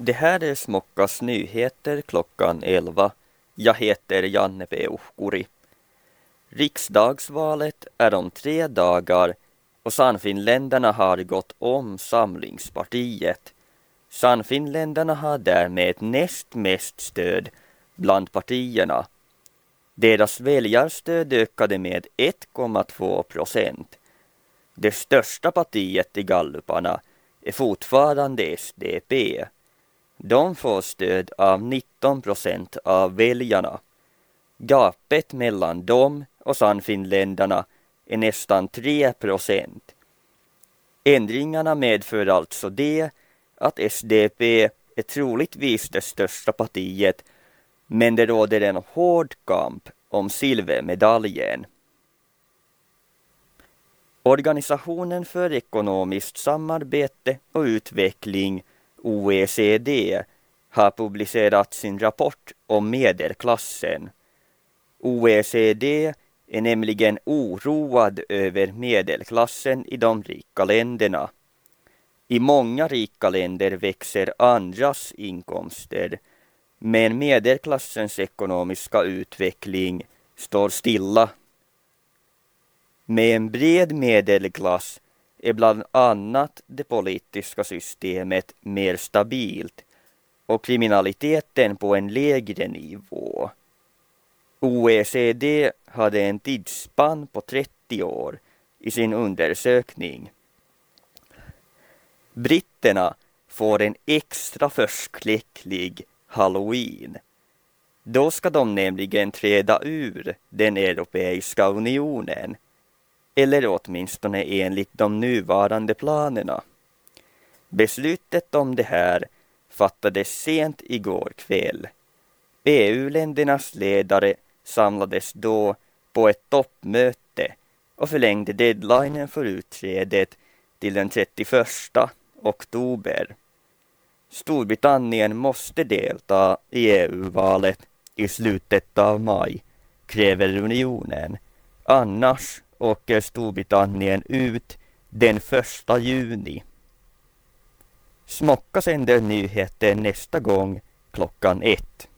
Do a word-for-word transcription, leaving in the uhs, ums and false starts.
Det här är Smockas nyheter klockan elva. Jag heter Janne Peuhkuri. Riksdagsvalet är om tre dagar och Sannfinländarna har gått om Samlingspartiet. Sannfinländarna har därmed näst mest stöd bland partierna. Deras väljarstöd ökade med ett komma två procent. Det största partiet i galluparna är fortfarande S D P. De får stöd av nitton procent av väljarna. Gapet mellan dem och Sannfinländarna är nästan tre procent. Ändringarna medför alltså det att S D P är troligtvis det största partiet, men det råder en hård kamp om silvermedaljen. Organisationen för ekonomiskt samarbete och utveckling, O E C D, har publicerat sin rapport om medelklassen. O E C D är nämligen oroad över medelklassen i de rika länderna. I många rika länder växer andras inkomster, men medelklassens ekonomiska utveckling står stilla. Med en bred medelklass är bland annat det politiska systemet mer stabilt och kriminaliteten på en lägre nivå. O E C D hade en tidsspann på trettio år i sin undersökning. Britterna får en extra förskräcklig Halloween. Då ska de nämligen träda ur den Europeiska unionen, eller åtminstone enligt de nuvarande planerna. Beslutet om det här fattades sent igår kväll. E U-ländernas ledare samlades då på ett toppmöte och förlängde deadlinen för utträdet till den trettioförsta oktober. Storbritannien måste delta i E U-valet i slutet av maj, kräver unionen. Annars åker Storbritannien ut den första juni. Smocka sänder nyheter nästa gång klockan ett.